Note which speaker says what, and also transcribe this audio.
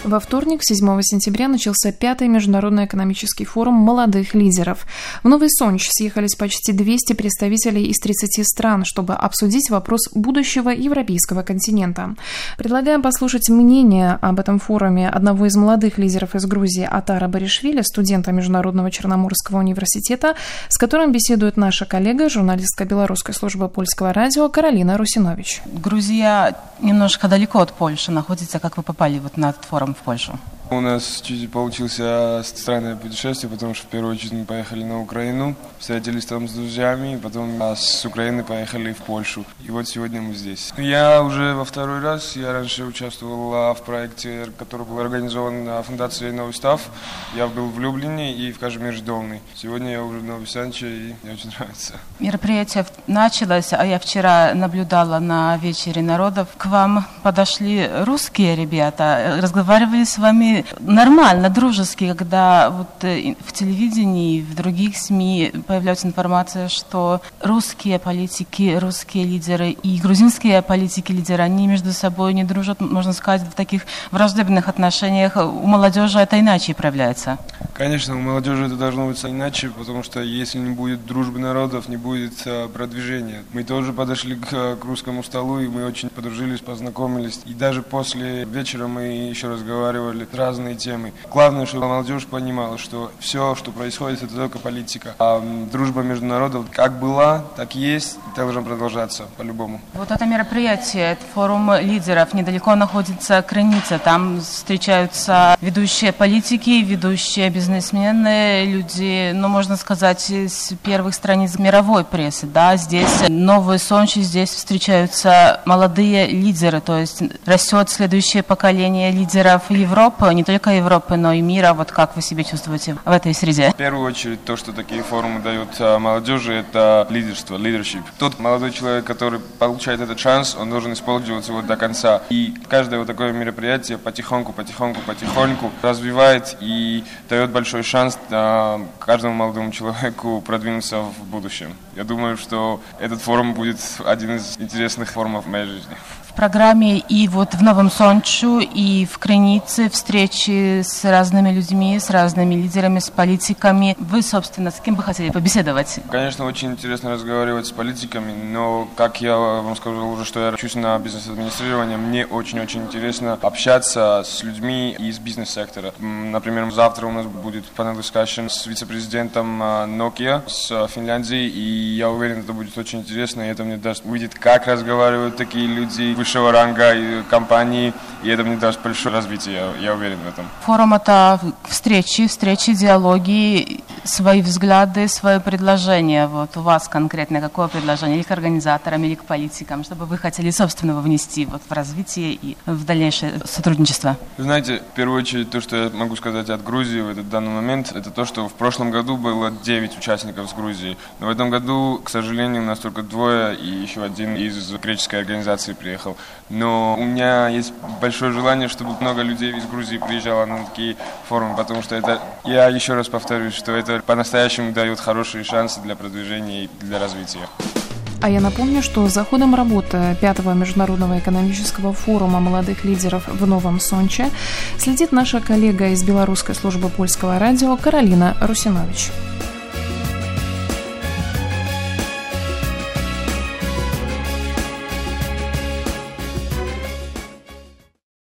Speaker 1: Во вторник, 7 сентября, начался 5-й Международный экономический форум молодых лидеров. В Новый Сонч съехались почти 200 представителей из 30 стран, чтобы обсудить вопрос будущего европейского континента. Предлагаем послушать мнение об этом форуме одного из молодых лидеров из Грузии Атара Баришвили, студента Международного Черноморского университета, с которым беседует наша коллега, журналистка Белорусской службы польского радио Каролина Русинович.
Speaker 2: Грузия немножко далеко от Польши находится. Как вы попали на этот форум в Польшу?
Speaker 3: У нас чуть получился странное путешествие, потому что в первую очередь мы поехали на Украину, встретились там с друзьями, потом с Украины поехали в Польшу. И вот сегодня мы здесь. Я уже во второй раз, я раньше участвовал в проекте, который был организован Фундацией Новый Став. Я был в Люблине и в Кажимирждолной. Сегодня я уже в Новой Санче, и мне очень нравится.
Speaker 2: Мероприятие началось, а я вчера наблюдала на вечере народов. К вам подошли русские ребята, разговаривали с вами нормально, дружески, когда вот в телевидении, в других СМИ появляется информация, что русские политики, русские лидеры и грузинские политики-лидеры, они между собой не дружат, можно сказать, в таких враждебных отношениях. У молодежи это иначе проявляется.
Speaker 3: Конечно, у молодежи это должно быть иначе, потому что если не будет дружбы народов, не будет продвижения. Мы тоже подошли к русскому столу, и мы очень подружились, познакомились. И даже после вечера мы еще разговаривали разные темы. Главное, чтобы молодежь понимала, что все, что происходит, это только политика. А дружба между народов как была, так есть, и должна продолжаться по-любому.
Speaker 2: Вот это мероприятие, форум лидеров, недалеко находится Крыница. Там встречаются ведущие политики, ведущие бизнесмены, люди, можно сказать, с первых страниц мировой прессы. Да, здесь Новый Сонч, здесь встречаются молодые лидеры, то есть растет следующее поколение лидеров Европы, не только Европы, но и мира. Вот как вы себя чувствуете в этой среде?
Speaker 3: В первую очередь, то, что такие форумы дают молодежи, это лидерство, leadership. Тот молодой человек, который получает этот шанс, он должен использовать его до конца. И каждое вот такое мероприятие потихоньку развивает и дает большой шанс каждому молодому человеку продвинуться в будущем. Я думаю, что этот форум будет один из интересных форумов в моей жизни.
Speaker 2: В программе и вот в Новом Сончу, и в Крынице встречи с разными людьми, с разными лидерами, с политиками. Вы, собственно, с кем бы хотели побеседовать?
Speaker 3: Конечно, очень интересно разговаривать с политиками, но, как я вам сказал уже, что я учусь на бизнес-администрирование, мне очень-очень интересно общаться с людьми из бизнес-сектора. Например, завтра у нас будет panel discussion с вице-президентом Nokia с Финляндии, и я уверен, это будет очень интересно, и это мне даст увидеть, как разговаривают такие люди высшего ранга и компании, и это мне даст большое развитие, я уверен в этом.
Speaker 2: Форум — это встречи, диалоги, свои взгляды, свои предложения. Вот у вас конкретно какое предложение или к организаторам, или к политикам, чтобы вы хотели собственного внести в развитие и в дальнейшее сотрудничество?
Speaker 3: Вы знаете, в первую очередь, то, что я могу сказать от Грузии в этот данный момент, это то, что в прошлом году было 9 участников с Грузии, но в этом году, к сожалению, у нас только 2, и еще один из греческой организации приехал. Но у меня есть большое желание, чтобы много людей из Грузии приезжало на такие форумы, потому что это, я еще раз повторюсь, что это по-настоящему дает хорошие шансы для продвижения и для развития.
Speaker 1: А я напомню, что за ходом работы 5-го Международного экономического форума молодых лидеров в Новом Сонче следит наша коллега из Белорусской службы польского радио Каролина Русинович.